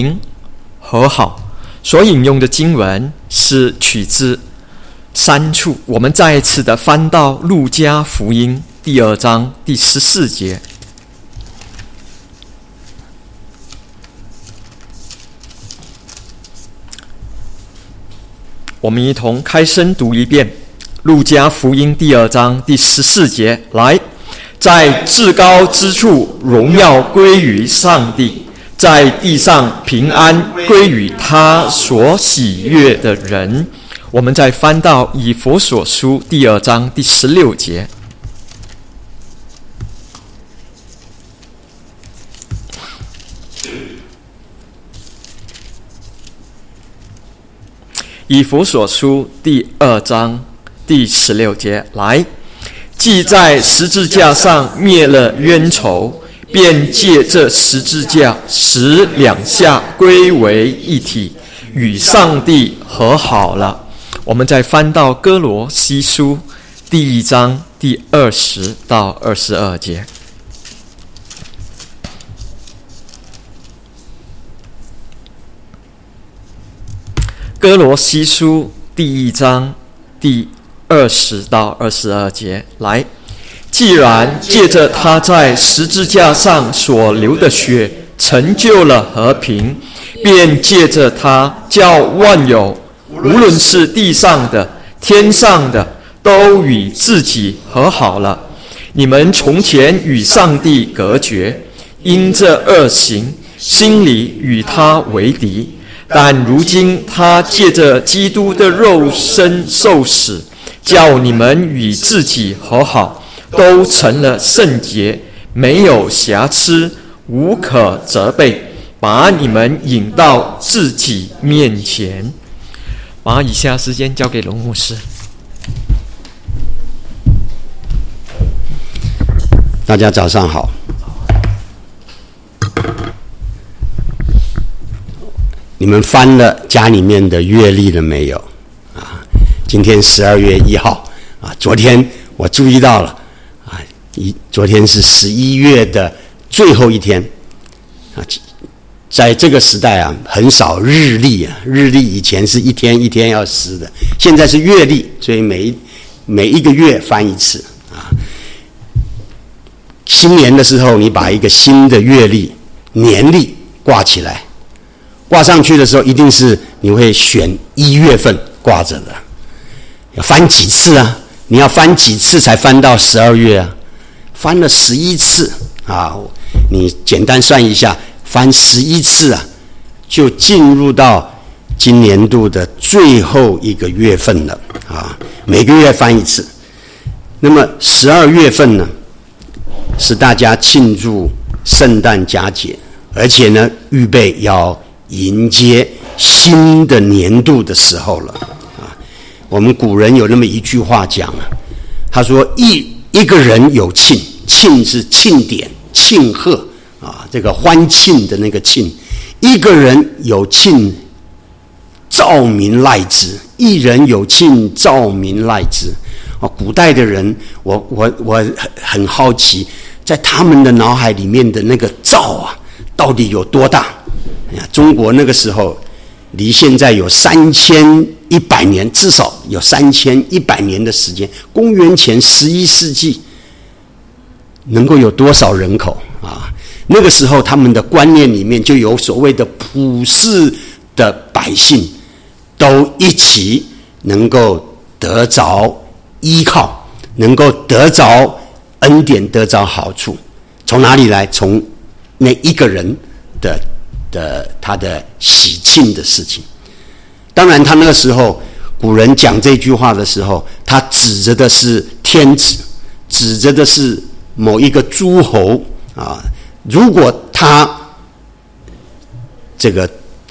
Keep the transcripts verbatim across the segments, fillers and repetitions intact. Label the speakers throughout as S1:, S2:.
S1: 和好。所引用的经文是取自三处，我们再一次的翻到路加福音第二章第十四节。我们一同开声读一遍路加福音第二章第十四节。来，在至高之处荣耀归于上帝，在地上平安归于他所喜悦的人。我们再翻到以弗所书第二章第十六节。以弗所书第二章第十六节。来，既在十字架上灭了冤仇，便借这十字架使两下归为一体，与上帝和好了。我们再翻到哥罗西书第一章第二十到二十二节。哥罗西书第一章第二十到二十二节。来，既然借着他在十字架上所流的血成就了和平，便借着他叫万有，无论是地上的天上的，都与自己和好了。你们从前与上帝隔绝，因这恶行心里与他为敌，但如今他借着基督的肉身受死，叫你们与自己和好，都成了圣洁，没有瑕疵，无可责备，把你们引到自己面前。把以下时间交给龙牧师。
S2: 大家早上好。你们翻了家里面的月历了没有？啊，今天十二月一号啊，昨天我注意到了啊，一昨天是十一月的最后一天啊。在这个时代啊，很少日历啊，日历以前是一天一天要撕的，现在是月历，所以每一每一个月翻一次啊。新年的时候，你把一个新的月历、年历挂起来。挂上去的时候，一定是你会选一月份挂着的。要翻几次啊？你要翻几次才翻到十二月啊？翻了十一次啊！你简单算一下，翻十一次啊，就进入到今年度的最后一个月份了啊！每个月翻一次。那么十二月份呢，是大家庆祝圣诞佳节，而且呢，预备要迎接新的年度的时候了啊！我们古人有那么一句话讲啊，他说一一个人有庆，庆是庆典、庆贺啊，这个欢庆的那个庆。一个人有庆，兆民赖之；一人有庆，兆民赖之。啊，古代的人，我我我很好奇，在他们的脑海里面的那个兆啊，到底有多大？中国那个时候离现在有三千一百年，至少有三千一百年的时间。公元前十一世纪能够有多少人口啊？那个时候他们的观念里面就有所谓的普世的百姓都一起能够得着依靠，能够得着恩典，得着好处。从哪里来？从那一个人的的他的喜庆的事情。当然他那个时候古人讲这句话的时候，他指着的是天子，指着的是某一个诸侯啊。如果他这个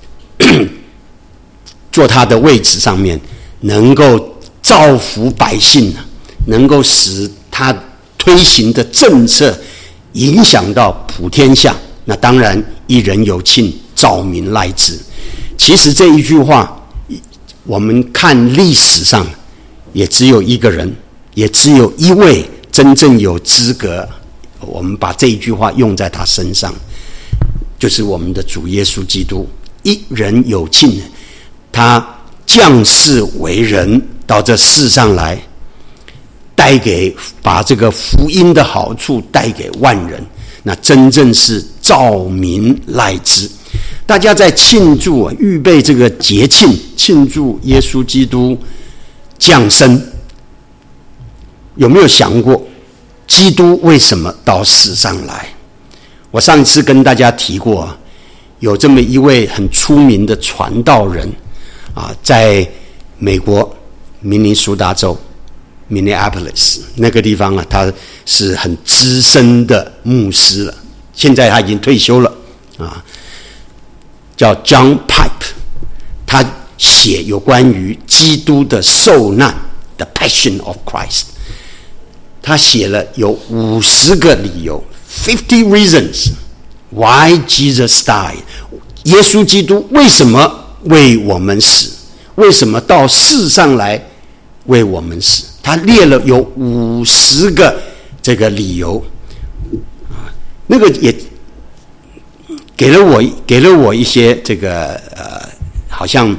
S2: 坐他的位置上面能够造福百姓，能够使他推行的政策影响到普天下，那当然一人有庆，兆民赖之。其实这一句话我们看历史上也只有一个人，也只有一位真正有资格我们把这一句话用在他身上，就是我们的主耶稣基督。 一人有尽，他降世为人，到这世上来，带给把这个福音的好处带给万人，那真正是照民赖之。大家在庆祝啊，预备这个节庆，庆祝耶稣基督降生，有没有想过基督为什么到世上来？我上一次跟大家提过啊，有这么一位很出名的传道人啊，在美国明尼苏达州 Minneapolis 那个地方啊，他是很资深的牧师了，现在他已经退休了啊，叫 John Pipe， 他写有关于基督的受难 The Passion of Christ， 他写了有五十个理由 fifty reasons why Jesus died， 耶稣基督为什么为我们死，为什么到世上来为我们死，他列了有五十个这个理由，那个也给了我给了我一些这个呃，好像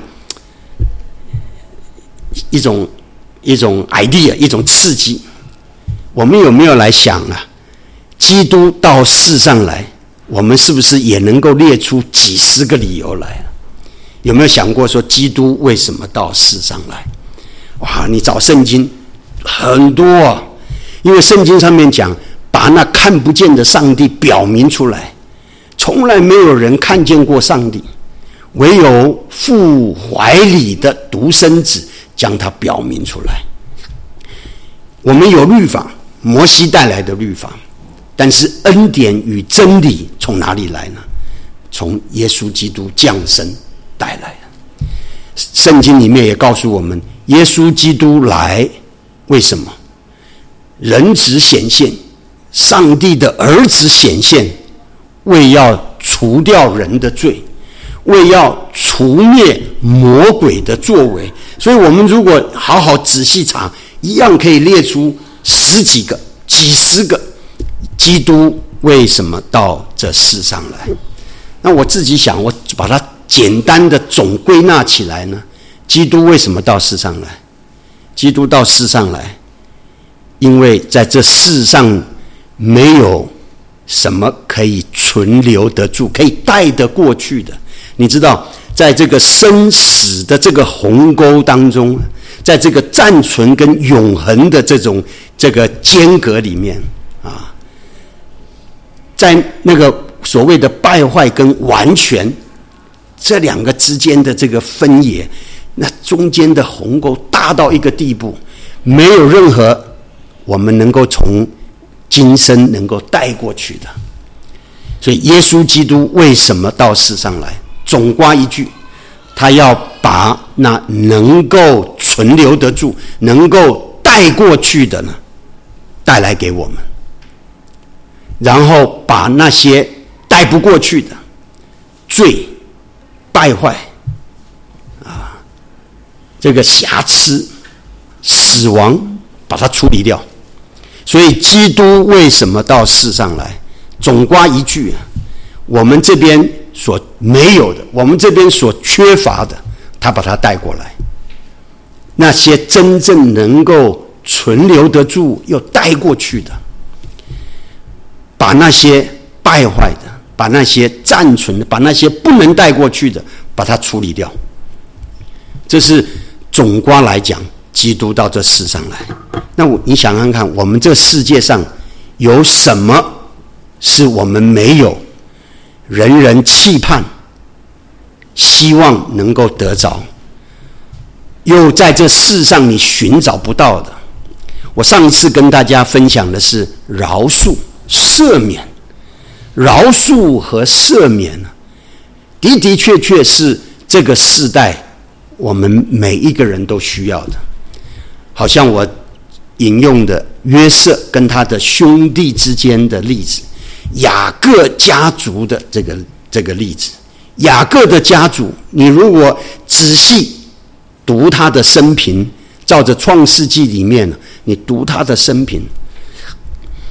S2: 一种一种 idea， 一种刺激。我们有没有来想啊？基督到世上来，我们是不是也能够列出几十个理由来？有没有想过说基督为什么到世上来？哇，你找圣经很多啊，因为圣经上面讲，把那看不见的上帝表明出来。从来没有人看见过上帝，唯有父怀里的独生子将它表明出来。我们有律法，摩西带来的律法，但是恩典与真理从哪里来呢？从耶稣基督降生带来的。圣经里面也告诉我们，耶稣基督来为什么？人子显现，上帝的儿子显现，为要除掉人的罪，为要除灭魔鬼的作为。所以我们如果好好仔细查，一样可以列出十几个、几十个基督为什么到这世上来。那我自己想，我把它简单的总归纳起来呢，基督为什么到世上来？基督到世上来，因为在这世上没有什么可以存留得住，可以带得过去的。你知道，在这个生死的这个鸿沟当中，在这个暂存跟永恒的这种这个间隔里面啊，在那个所谓的败坏跟完全这两个之间的这个分野，那中间的鸿沟大到一个地步，没有任何我们能够从今生能够带过去的。所以耶稣基督为什么到世上来？总括一句，他要把那能够存留得住、能够带过去的呢，带来给我们，然后把那些带不过去的罪、败坏啊，这个瑕疵、死亡，把它处理掉。所以基督为什么到世上来？总括一句，我们这边所没有的，我们这边所缺乏的，他把它带过来。那些真正能够存留得住又带过去的，把那些败坏的，把那些暂存的，把那些不能带过去的，把它处理掉。这是总括来讲，基督到这世上来。那我你想看看，我们这世界上有什么是我们没有，人人期盼希望能够得着，又在这世上你寻找不到的？我上一次跟大家分享的是饶恕、赦免。饶恕和赦免的的确确是这个世代我们每一个人都需要的。好像我引用的约瑟跟他的兄弟之间的例子，雅各家族的这个这个例子。雅各的家族，你如果仔细读他的生平，照着创世纪里面你读他的生平，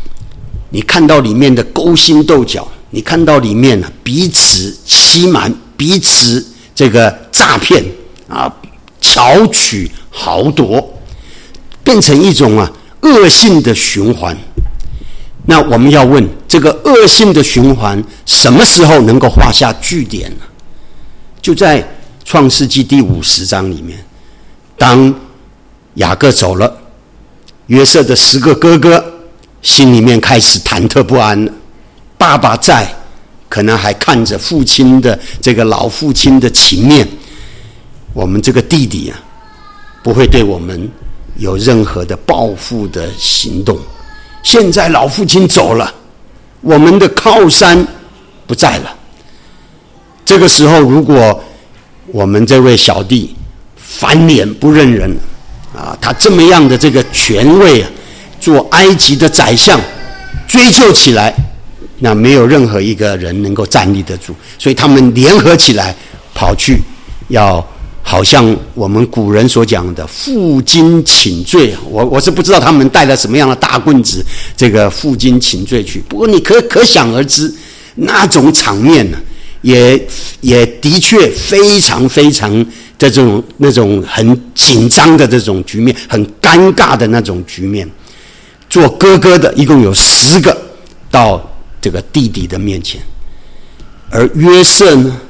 S2: 你看到里面的勾心斗角，你看到里面彼此欺瞒彼此这个诈骗啊，巧取豪夺，变成一种啊恶性的循环。那我们要问，这个恶性的循环什么时候能够画下句点呢？就在创世纪第五十章里面，当雅各走了，约瑟的十个哥哥心里面开始忐忑不安了。爸爸在，可能还看着父亲的这个老父亲的情面，我们这个弟弟啊，不会对我们有任何的报复的行动。现在老父亲走了，我们的靠山不在了。这个时候，如果我们这位小弟翻脸不认人啊，他这么样的这个权位啊，做埃及的宰相，追究起来，那没有任何一个人能够站立得住，所以他们联合起来跑去，要好像我们古人所讲的负荆请罪。我我是不知道他们带了什么样的大棍子，这个负荆请罪去。不过你可可想而知，那种场面呢，也也的确非常非常的这种那种很紧张的这种局面，很尴尬的那种局面。做哥哥的一共有十个到这个弟弟的面前，而约瑟呢，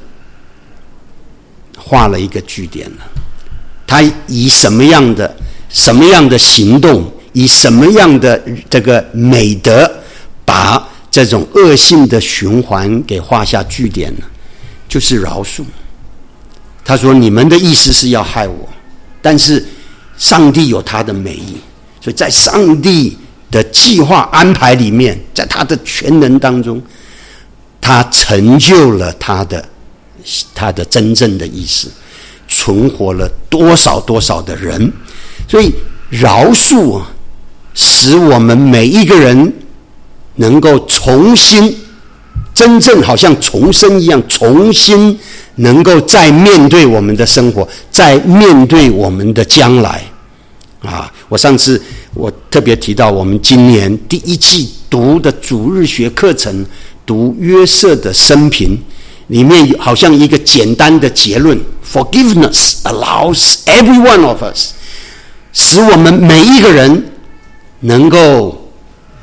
S2: 画了一个句点了。他以什么样的什么样的行动，以什么样的这个美德，把这种恶性的循环给画下句点呢？就是饶恕。他说：“你们的意思是要害我，但是上帝有他的美意，所以在上帝的计划安排里面，在他的全能当中，他成就了他的他的真正的意思，存活了多少多少的人。所以饶恕啊，使我们每一个人能够重新，真正好像重生一样，重新能够再面对我们的生活，再面对我们的将来。啊，我上次我特别提到，我们今年第一季读的主日学课程，读约瑟的生平，里面好像一个简单的结论 ：Forgiveness allows every one of us， 使我们每一个人能够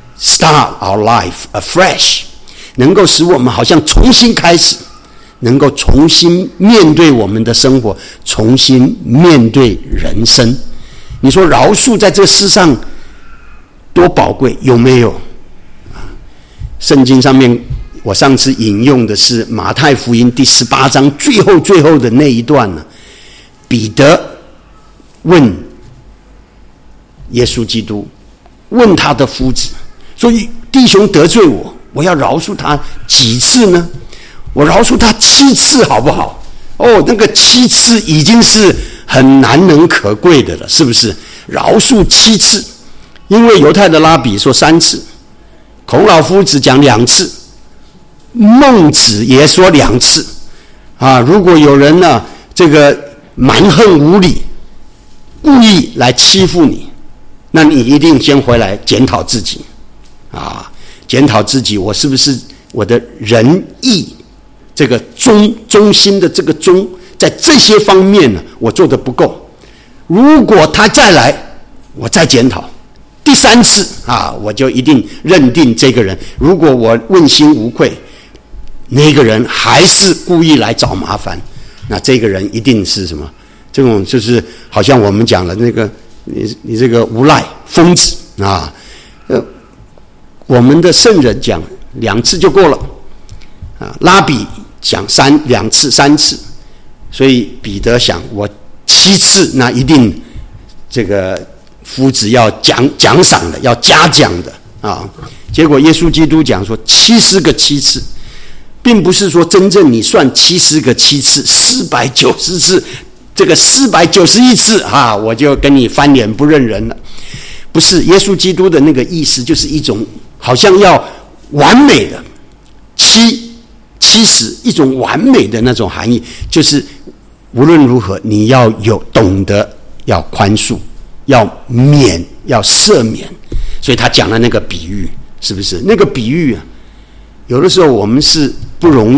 S2: start our life afresh， 能够使我们好像重新开始，能够重新面对我们的生活，重新面对人生。你说饶恕在这世上多宝贵，有没有？圣经上面我上次引用的是马太福音第十八章最后最后的那一段呢。彼得问耶稣基督，问他的夫子，所以弟兄得罪我，我要饶恕他几次呢？我饶恕他七次好不好？哦，那个七次已经是很难能可贵的了，是不是？饶恕七次，因为犹太的拉比说三次，孔老夫子讲两次，孟子也说两次。啊，如果有人呢，这个蛮横无理，故意来欺负你，那你一定先回来检讨自己，啊，检讨自己，我是不是我的仁义这个忠忠心的这个忠，在这些方面呢，我做得不够。如果他再来，我再检讨。第三次啊，我就一定认定这个人，如果我问心无愧，那个人还是故意来找麻烦，那这个人一定是什么？这种就是好像我们讲的那个，你你这个无赖疯子啊。呃，我们的圣人讲两次就够了啊，拉比讲三两次三次，所以彼得想，我七次那一定这个夫子要奖奖赏的，要嘉奖的啊。结果耶稣基督讲说七十个七次，并不是说真正你算七十个七次，四百九十次，这个四百九十一次啊，我就跟你翻脸不认人了。不是，耶稣基督的那个意思就是一种好像要完美的七七十，一种完美的那种含义，就是无论如何你要有懂得要宽恕，要免，要赦免。所以他讲了那个比喻，是不是？那个比喻啊，有的时候我们是不容易，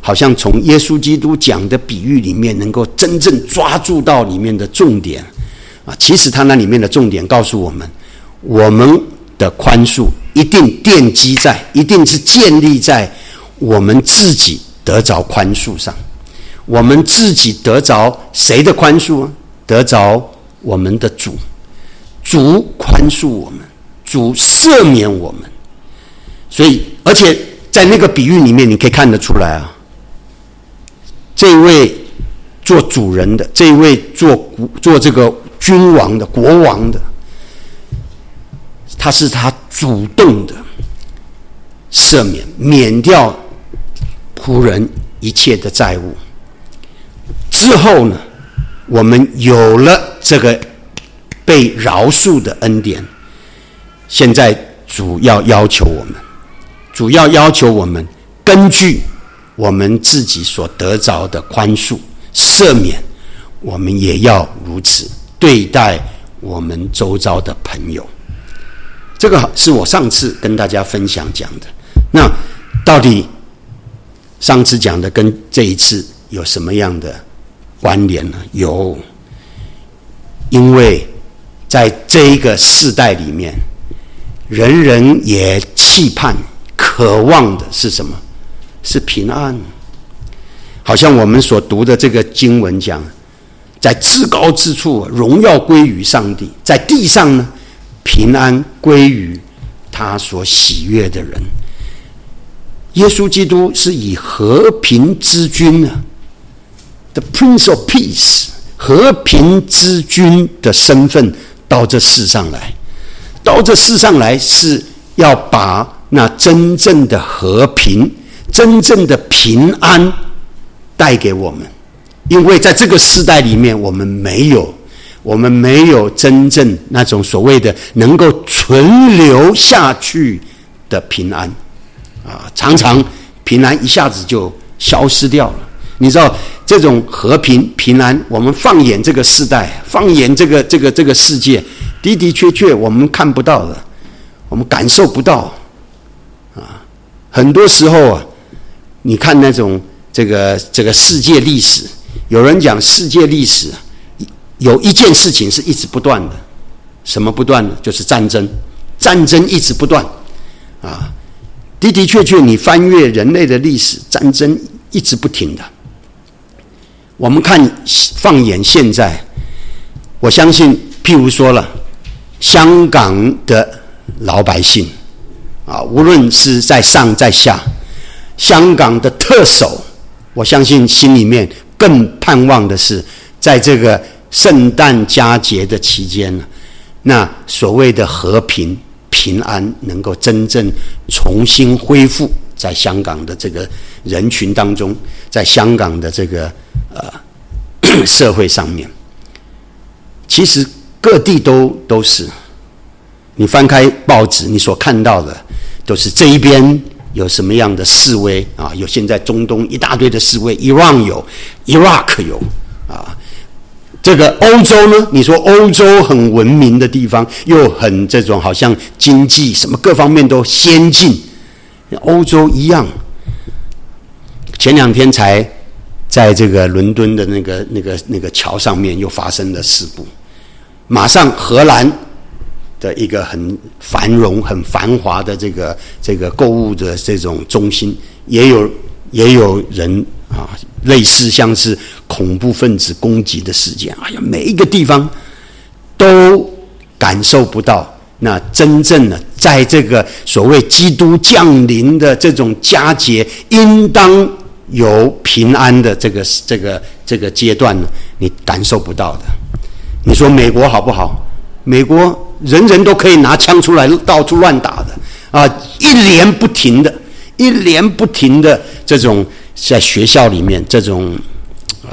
S2: 好像从耶稣基督讲的比喻里面能够真正抓住到里面的重点啊。其实他那里面的重点告诉我们，我们的宽恕一定奠基在，一定是建立在我们自己得着宽恕上。我们自己得着谁的宽恕啊？得着我们的主，主宽恕我们，主赦免我们。所以，而且在那个比喻里面，你可以看得出来啊，这位做主人的，这位做做这个君王的、国王的，他是他主动的赦免，免掉仆人一切的债务。之后呢，我们有了这个被饶恕的恩典，现在主要要求我们，主要要求我们根据我们自己所得着的宽恕、赦免，我们也要如此对待我们周遭的朋友。这个是我上次跟大家分享讲的。那到底上次讲的跟这一次有什么样的关联呢？有，因为在这一个世代里面，人人也期盼、渴望的是什么？是平安。好像我们所读的这个经文讲，在至高之处荣耀归于上帝，在地上呢，平安归于他所喜悦的人。耶稣基督是以和平之君啊 ，The Prince of Peace， 和平之君的身份到这世上来，到这世上来是要把那真正的和平、真正的平安带给我们。因为在这个世代里面，我们没有，我们没有真正那种所谓的能够存留下去的平安。啊，常常平安一下子就消失掉了。你知道这种和平平安，我们放眼这个世代，放眼这个这个这个世界，的的确确我们看不到的，我们感受不到。啊，很多时候啊，你看那种这个这个世界历史，有人讲世界历史有一件事情是一直不断的，什么不断呢？就是战争，战争一直不断啊。的的确确，你翻阅人类的历史，战争一直不停的。我们看放眼现在，我相信，譬如说了，香港的老百姓啊，无论是在上在下，香港的特首，我相信心里面更盼望的是，在这个圣诞佳节的期间，那所谓的和平平安能够真正重新恢复在香港的这个人群当中，在香港的这个呃社会上面。其实各地都都是，你翻开报纸，你所看到的都是这一边有什么样的示威啊？有现在中东一大堆的示威 ，Iran 有 ，Iraq 有啊。这个欧洲呢？你说欧洲很文明的地方，又很这种好像经济什么各方面都先进，欧洲一样。前两天才在这个伦敦的那个那个那个桥上面又发生了事故，马上荷兰的一个很繁荣、很繁华的这个这个购物的这种中心，也有也有人啊，类似像是恐怖分子攻击的事件。哎呀，每一个地方都感受不到那真正的在这个所谓基督降临的这种佳节，应当有平安的这个这个这个阶段呢，你感受不到的。你说美国好不好？美国人人都可以拿枪出来到处乱打的啊，一连不停的，一连不停的这种在学校里面这种，呃，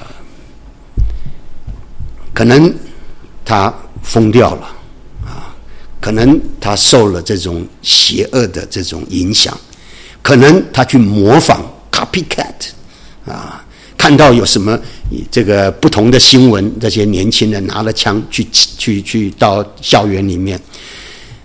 S2: 可能他疯掉了啊，可能他受了这种邪恶的这种影响，可能他去模仿 copycat 啊，看到有什么这个不同的新闻，这些年轻人拿了枪去去去到校园里面，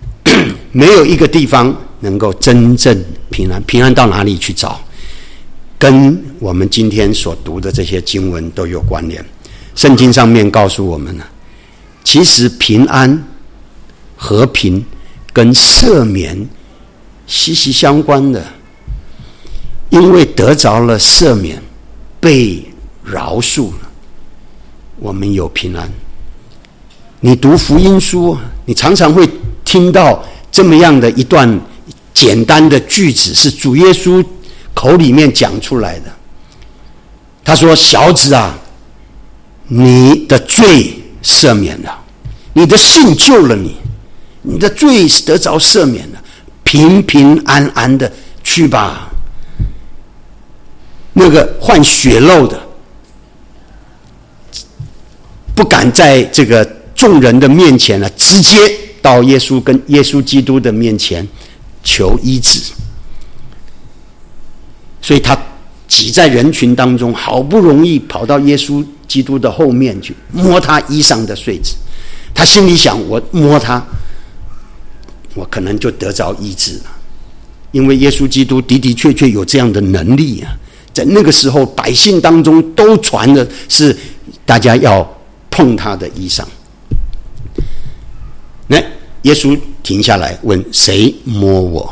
S2: 没有一个地方能够真正平安。平安到哪里去找？ 跟我们今天所读的这些经文都有关联。圣经上面告诉我们呢，其实平安、和平跟赦免息息相关的。因为得着了赦免，被饶恕了，我们有平安。你读福音书，你常常会听到这么样的一段简单的句子，是主耶稣口里面讲出来的。他说：小子啊，你的罪赦免了，你的信救了你，你的罪得着赦免了，平平安安的去吧。那个患血漏的，不敢在这个众人的面前了，直接到耶稣跟耶稣基督的面前求医治。所以他挤在人群当中，好不容易跑到耶稣基督的后面去，摸他衣裳的穗子。他心里想：我摸他，我可能就得着医治了，因为耶稣基督的的确确有这样的能力啊。在那个时候，百姓当中都传的是大家要碰他的衣裳。那耶稣停下来问：谁摸我？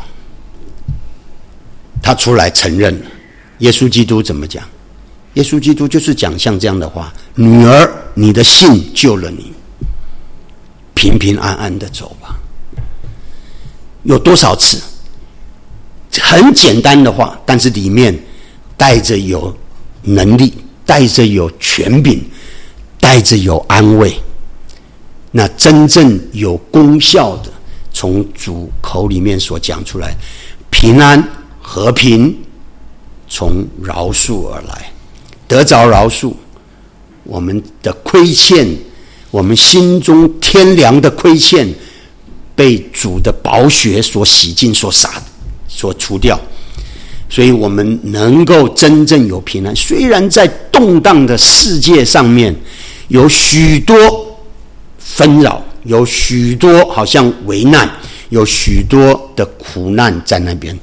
S2: 他出来承认。耶稣基督怎么讲？耶稣基督就是讲像这样的话：女儿，你的信救了你，平平安安的走吧。有多少次？很简单的话，但是里面带着有能力，带着有权柄，带着有安慰。那真正有功效的，从主口里面所讲出来，平安、和平，从饶恕而来，得着饶恕，我们的亏欠，我们心中天良的亏欠，被主的宝血所洗净、所洒、所除掉。所以我们能够真正有平安。虽然在动荡的世界上面有许多纷扰，有许多好像危难，有许多的苦难在那边，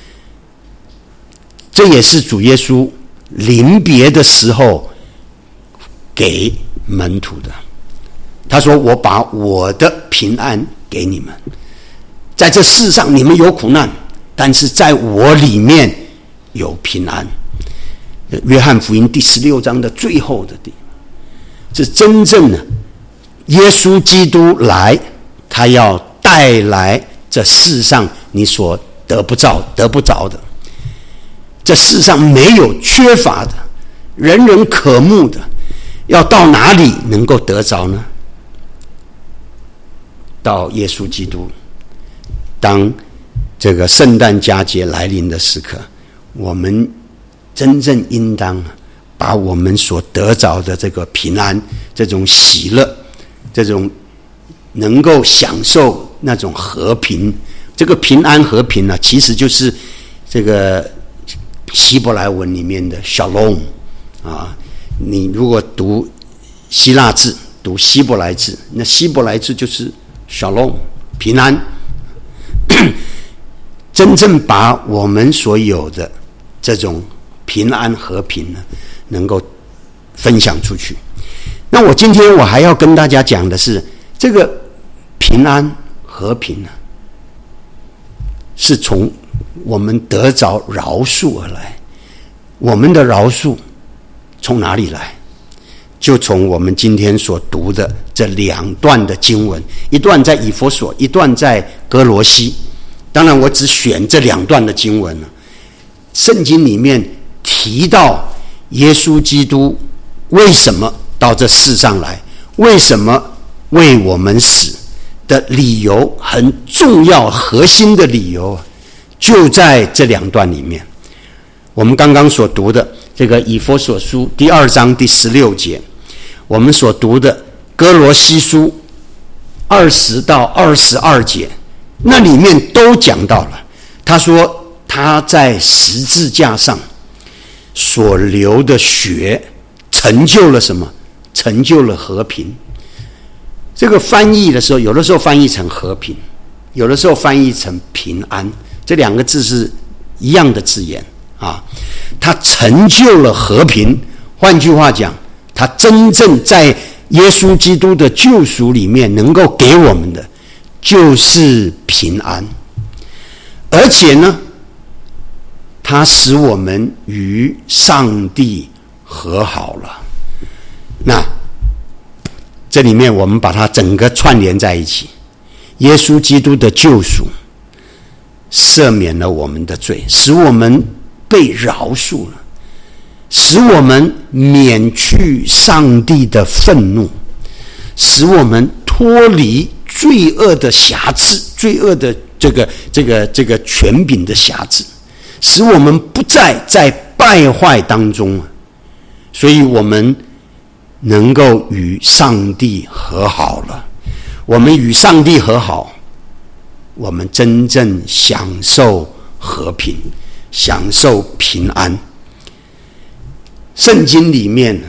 S2: 这也是主耶稣临别的时候给门徒的。他说：我把我的平安给你们，在这世上你们有苦难，但是在我里面有平安。约翰福音第十六章的最后的地，是真正的耶稣基督来，他要带来这世上你所得不着、得不着的，这世上没有缺乏的，人人渴慕的，要到哪里能够得着呢？到耶稣基督。当这个圣诞佳节来临的时刻，我们真正应当把我们所得着的这个平安、这种喜乐、这种能够享受那种和平，这个平安和平呢、啊，其实就是这个希伯来文里面的 shalom 啊。你如果读希腊字、读希伯来字，那希伯来字就是 shalom 平安。真正把我们所有的这种平安和平呢，能够分享出去。那我今天我还要跟大家讲的是，这个平安和平呢，是从我们得着饶恕而来。我们的饶恕从哪里来？就从我们今天所读的这两段的经文，一段在以弗所，一段在歌罗西。当然我只选这两段的经文了。圣经里面提到耶稣基督为什么到这世上来，为什么为我们死的理由，很重要核心的理由就在这两段里面。我们刚刚所读的这个以弗所书第二章第十六节，我们所读的歌罗西书二十到二十二节，那里面都讲到了。他说他在十字架上所流的血成就了什么？成就了和平。这个翻译的时候，有的时候翻译成和平，有的时候翻译成平安，这两个字是一样的字眼啊。 他成就了和平。换句话讲，他真正在耶稣基督的救赎里面能够给我们的就是平安，而且呢，他使我们与上帝和好了。那这里面我们把它整个串联在一起，耶稣基督的救赎赦免了我们的罪，使我们被饶恕了，使我们免去上帝的愤怒，使我们脱离罪恶的辖制，罪恶的这个这个这个权柄的辖制，使我们不再在败坏当中，所以我们能够与上帝和好了。我们与上帝和好，我们真正享受和平，享受平安。圣经里面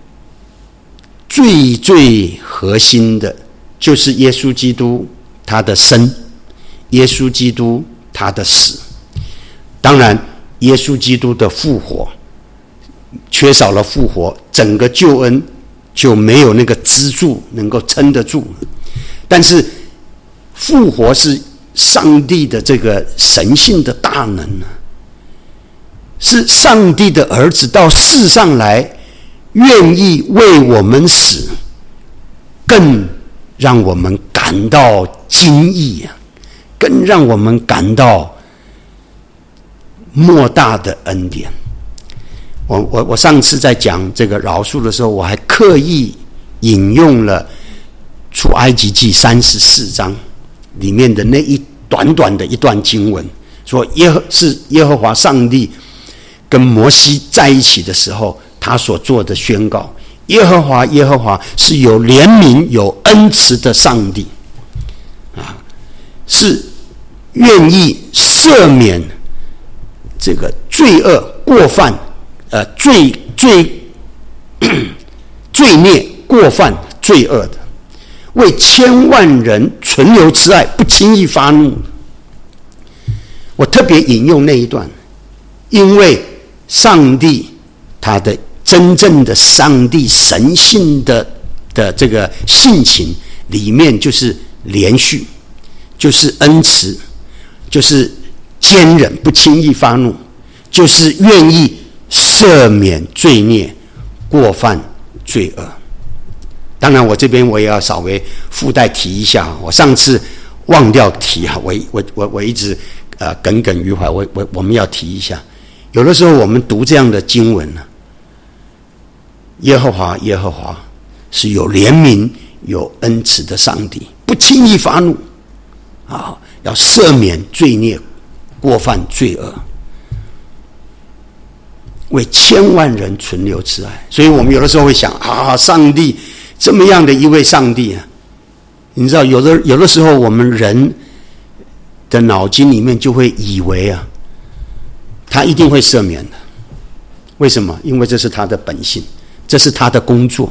S2: 最最核心的就是耶稣基督他的生，耶稣基督他的死。当然耶稣基督的复活，缺少了复活，整个救恩就没有那个支柱能够撑得住。但是复活是上帝的这个神性的大能呢，是上帝的儿子到世上来，愿意为我们死，更让我们感到惊异啊，更让我们感到莫大的恩典。我我我上次在讲这个饶恕的时候，我还刻意引用了出埃及记三十四章里面的那一短短的一段经文，说耶和是耶和华上帝跟摩西在一起的时候，他所做的宣告：耶和华耶和华是有怜悯有恩慈的上帝啊，是愿意赦免这个罪恶过犯呃罪罪罪孽过犯罪恶的，为千万人存留慈爱，不轻易发怒。我特别引用那一段，因为上帝他的真正的上帝神性的的这个性情里面，就是连续，就是恩慈，就是坚忍，不轻易发怒，就是愿意赦免罪孽过犯罪恶。当然我这边我也要稍微附带提一下，我上次忘掉提啊，我我我我一直呃耿耿于怀，我我我们要提一下。有的时候我们读这样的经文呢，耶和华耶和华是有怜悯有恩慈的上帝，不轻易发怒啊，要赦免罪孽过犯罪恶，为千万人存留慈爱。所以我们有的时候会想啊，上帝这么样的一位上帝啊，你知道有的有的时候我们人的脑筋里面就会以为啊，他一定会赦免的。为什么？因为这是他的本性，这是他的工作。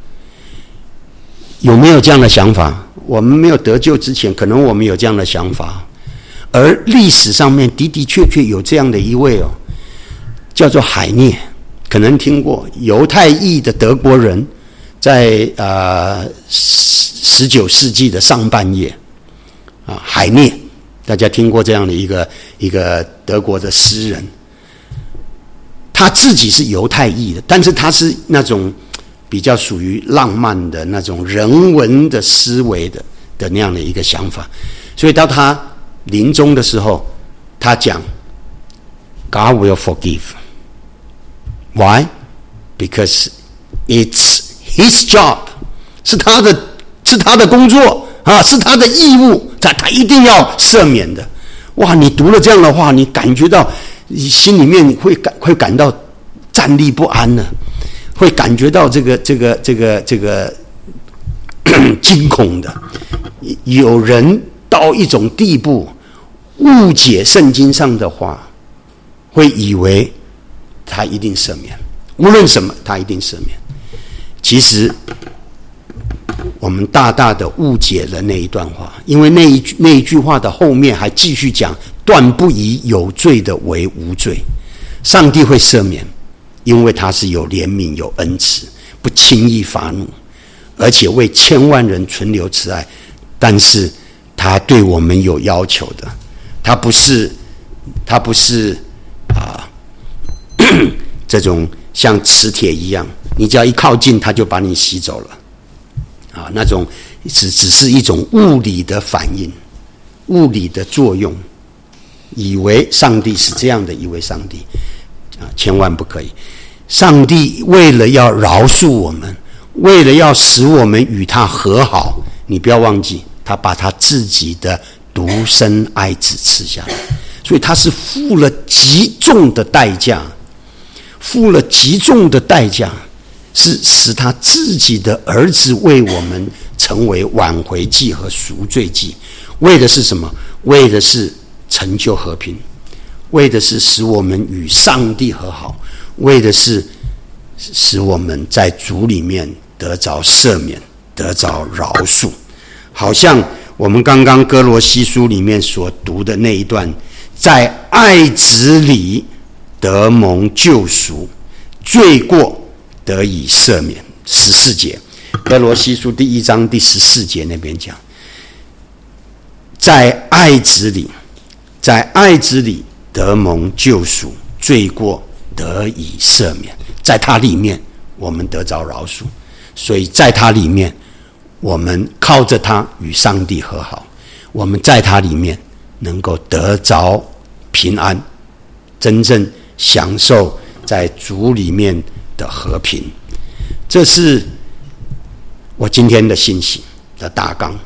S2: 有没有这样的想法？我们没有得救之前，可能我们有这样的想法，而历史上面的的确确有这样的一位哦，叫做海涅，可能听过，犹太裔的德国人，在呃十九世纪的上半叶啊，海涅，大家听过这样的一个一个德国的诗人，他自己是犹太裔的，但是他是那种比较属于浪漫的那种人文的思维的的那样的一个想法，所以到他临终的时候，他讲 God will forgive. Why? Because it's his job. 是他的是他的工作啊，是他的义务，他他一定要赦免的。哇，你读了这样的话，你感觉到你心里面会感会感到站立不安呢，会感觉到这个这个这个这个惊恐的。有人到一种地步误解圣经上的话，会以为他一定赦免，无论什么他一定赦免。其实我们大大的误解了那一段话，因为那一句那一句话的后面还继续讲，断不以有罪的为无罪。 上帝会赦免，因为他是有怜悯有恩慈，不轻易发怒，而且为千万人存留慈爱。但是他对我们有要求的，他不是他不是啊这种像磁铁一样，你只要一靠近他就把你吸走了啊，那种只只是一种物理的反应，物理的作用，以为上帝是这样的一位上帝啊，千万不可以。上帝为了要饶恕我们，为了要使我们与他和好，你不要忘记，他把他自己的独生爱子赐下来，所以他是付了极重的代价，付了极重的代价，是使他自己的儿子为我们成为挽回祭和赎罪祭，为的是什么？为的是成就和平，为的是使我们与上帝和好，为的是使我们在主里面得着赦免，得着饶恕。好像我们刚刚哥罗西书里面所读的那一段，在爱子里得蒙救赎，罪过得以赦免。十四节，哥罗西书第一章第十四节那边讲，在爱子里，在爱子里得蒙救赎，罪过得以赦免。在他里面我们得着饶恕，所以在他里面我们靠着他与上帝和好，我们在他里面能够得着平安，真正享受在主里面的和平。这是我今天的信息的大纲。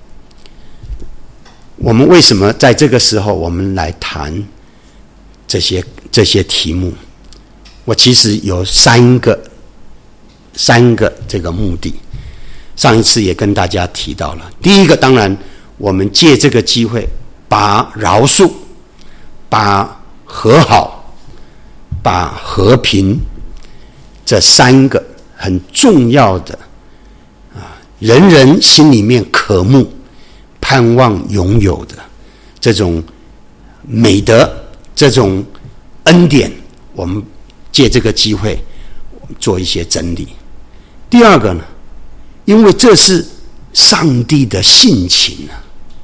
S2: 我们为什么在这个时候我们来谈这些这些题目？我其实有三个三个这个目的，上一次也跟大家提到了。第一个，当然我们借这个机会把饶恕、把和好、把和平这三个很重要的啊，人人心里面渴慕盼望拥有的这种美德，这种恩典，我们借这个机会做一些整理。第二个呢，因为这是上帝的性情啊。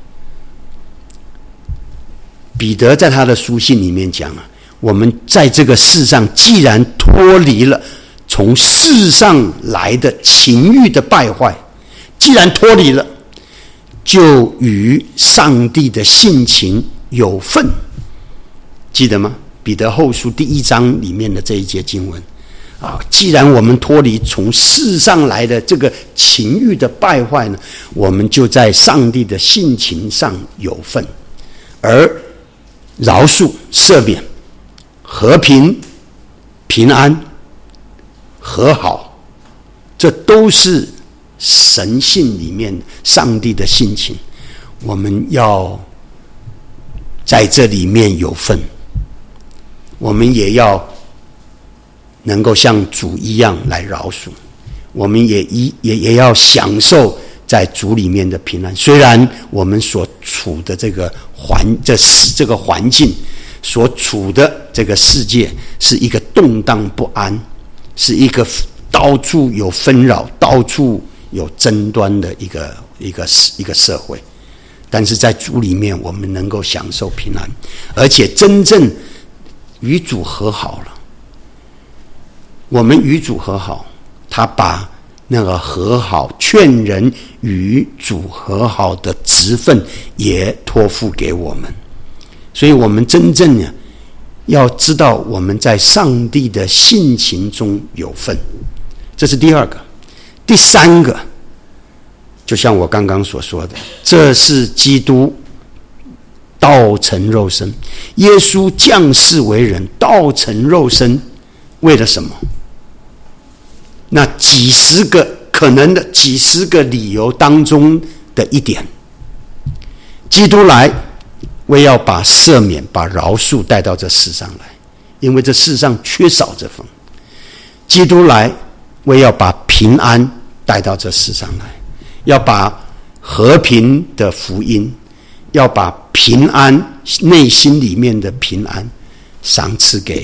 S2: 彼得在他的书信里面讲啊，我们在这个世上既然脱离了从世上来的情欲的败坏，既然脱离了，就与上帝的性情有份。记得吗？彼得后书第一章里面的这一节经文啊，既然我们脱离从世上来的这个情欲的败坏呢，我们就在上帝的性情上有份。而饶恕、赦免、和平、平安、和好，这都是神性里面上帝的性情，我们要在这里面有份。我们也要能够像主一样来饶恕，我们也一也也要享受在主里面的平安。虽然我们所处的这个环这这个环境，所处的这个世界是一个动荡不安，是一个到处有纷扰、到处有争端的一个一个一个社会，但是在主里面，我们能够享受平安，而且真正与主和好了。我们与主和好，他把那个和好、劝人与主和好的职分也托付给我们。所以我们真正呢，要知道我们在上帝的性情中有份，这是第二个。第三个，就像我刚刚所说的，这是基督道成肉身，耶稣降世为人，道成肉身，为了什么？那几十个可能的几十个理由当中的一点，基督来为要把赦免、把饶恕带到这世上来，因为这世上缺少这份。基督来为要把平安带到这世上来，要把和平的福音，要把平安内心里面的平安赏赐给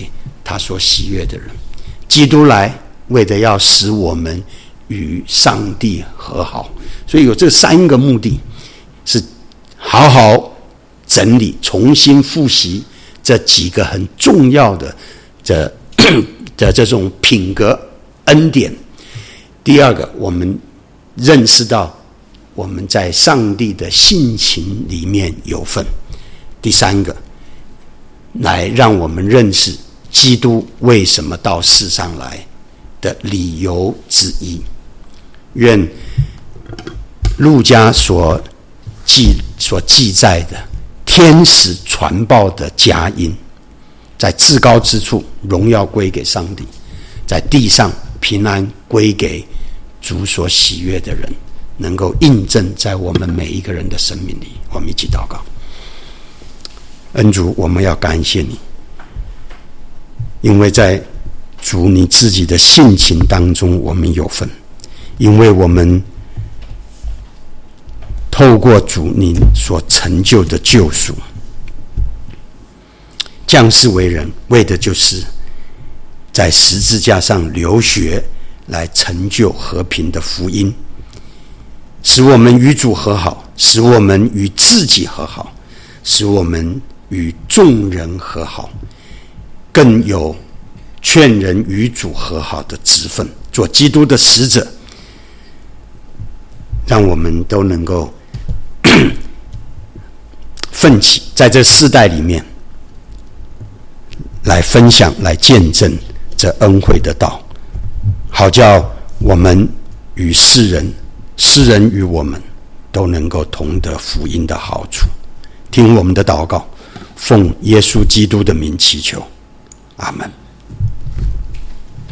S2: 他所喜悦的人。基督来为的要使我们与上帝和好，所以有这三个目的，是好好整理、重新复习这几个很重要的这的这种品格恩典。第二个，我们认识到我们在上帝的性情里面有份。第三个，来让我们认识基督为什么到世上来的理由之一。愿路加所记所记载的天使传报的佳音，在至高之处荣耀归给上帝，在地上平安归给主所喜悦的人，能够印证在我们每一个人的生命里。我们一起祷告。恩主，我们要感谢你，因为在主你自己的性情当中我们有份，因为我们透过主你所成就的救赎，降世为人，为的就是在十字架上流血，来成就和平的福音，使我们与主和好，使我们与自己和好，使我们与众人和好，更有劝人与主和好的职分，做基督的使者，让我们都能够奋起在这世代里面来分享，来见证这恩惠的道，好叫我们与世人，世人与我们都能够同得福音的好处。听我们的祷告，奉耶稣基督的名祈求，阿们。